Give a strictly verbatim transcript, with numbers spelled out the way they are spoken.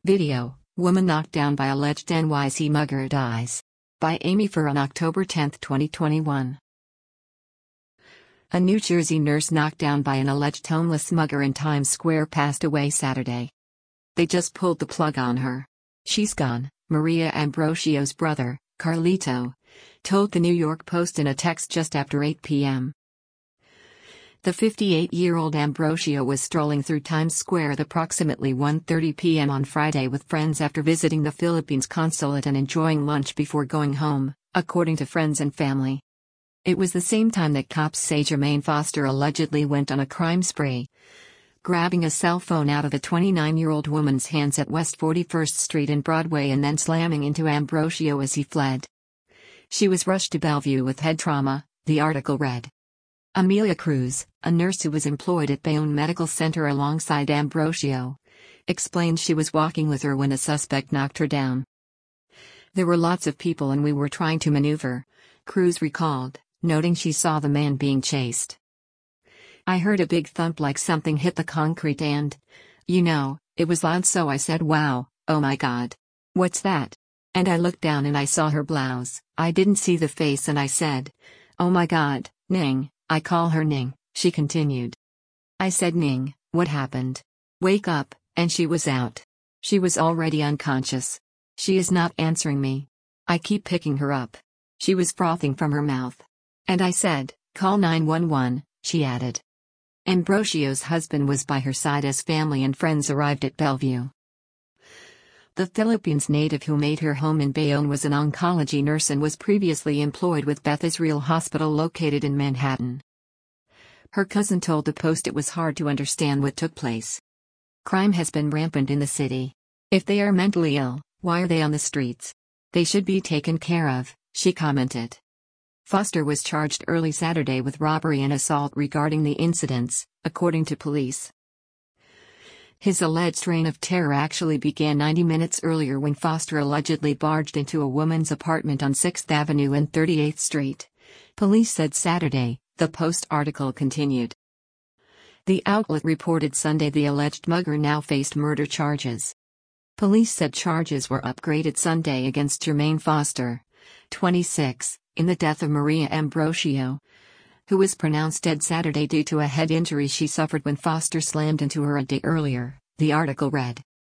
Video: Woman knocked down by alleged N Y C mugger dies. By Amy Furr on October tenth, twenty twenty-one. A New Jersey nurse knocked down by an alleged homeless mugger in Times Square passed away Saturday. They just pulled the plug on her. She's gone, Maria Ambrosio's brother, Carlito, told the New York Post in a text just after eight p m The fifty-eight-year-old Ambrosio was strolling through Times Square at approximately one thirty p m on Friday with friends after visiting the Philippines consulate and enjoying lunch before going home, according to friends and family. It was the same time that cops say Jermaine Foster allegedly went on a crime spree, grabbing a cell phone out of a twenty-nine-year-old woman's hands at West forty-first Street and Broadway and then slamming into Ambrosio as he fled. She was rushed to Bellevue with head trauma, the article read. Amelia Cruz, a nurse who was employed at Bayonne Medical Center alongside Ambrosio, explained she was walking with her when a suspect knocked her down. There were lots of people and we were trying to maneuver, Cruz recalled, noting she saw the man being chased. I heard a big thump like something hit the concrete and, you know, it was loud, so I said, wow, oh my God. What's that? And I looked down and I saw her blouse. I didn't see the face and I said, oh my God, Ning. I call her Ning, she continued. I said, Ning, what happened? Wake up, and she was out. She was already unconscious. She is not answering me. I keep picking her up. She was frothing from her mouth. And I said, call nine one one, she added. Ambrosio's husband was by her side as family and friends arrived at Bellevue. The Philippines native who made her home in Bayonne was an oncology nurse and was previously employed with Beth Israel Hospital located in Manhattan. Her cousin told the Post it was hard to understand what took place. Crime has been rampant in the city. If they are mentally ill, why are they on the streets? They should be taken care of, she commented. Foster was charged early Saturday with robbery and assault regarding the incidents, according to police. His alleged reign of terror actually began ninety minutes earlier when Foster allegedly barged into a woman's apartment on sixth Avenue and thirty-eighth Street. Police said Saturday, the Post article continued. The outlet reported Sunday the alleged mugger now faced murder charges. Police said charges were upgraded Sunday against Jermaine Foster, twenty-six, in the death of Maria Ambrosio, who was pronounced dead Saturday due to a head injury she suffered when Foster slammed into her a day earlier, the article read.